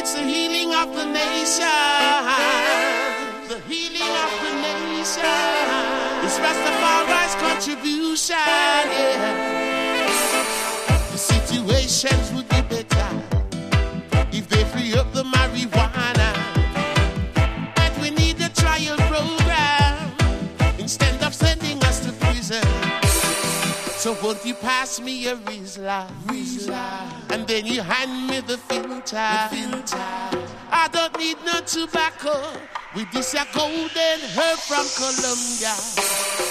It's the healing of the nation. The healing of the nation. It's Rastafari's contribution. Yeah. The situations would be better if they free up the marijuana. And we need a trial program instead of sending us to prison. So won't you pass me a Rizla, and then you hand me the filter. I don't need no tobacco with this a golden herb from Colombia.